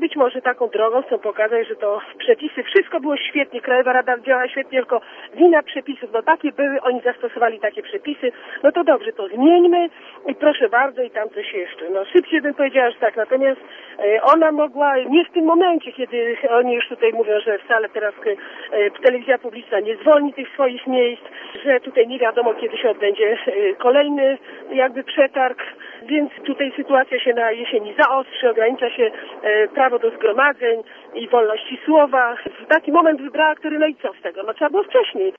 być może taką drogą chcą pokazać, że to przepisy, wszystko było świetnie, Krajowa Rada działała świetnie, tylko wina przepisów, no takie były, oni zastosowali takie przepisy, no to dobrze, to zmieńmy i proszę bardzo i tam coś jeszcze. No szybciej bym powiedziała, że tak, natomiast ona mogła, nie w tym momencie, kiedy oni już tutaj mówią, że wcale teraz telewizja publiczna nie zwolni tych swoich miejsc, że tutaj nie wiadomo, kiedy się odbędzie kolejny jakby przetarg, więc tutaj sytuacja się na jesieni zaostrzy, ogranicza się prawo do zgromadzeń i wolności słowa. W taki moment wybrała, który, no i co z tego? No trzeba było wcześniej.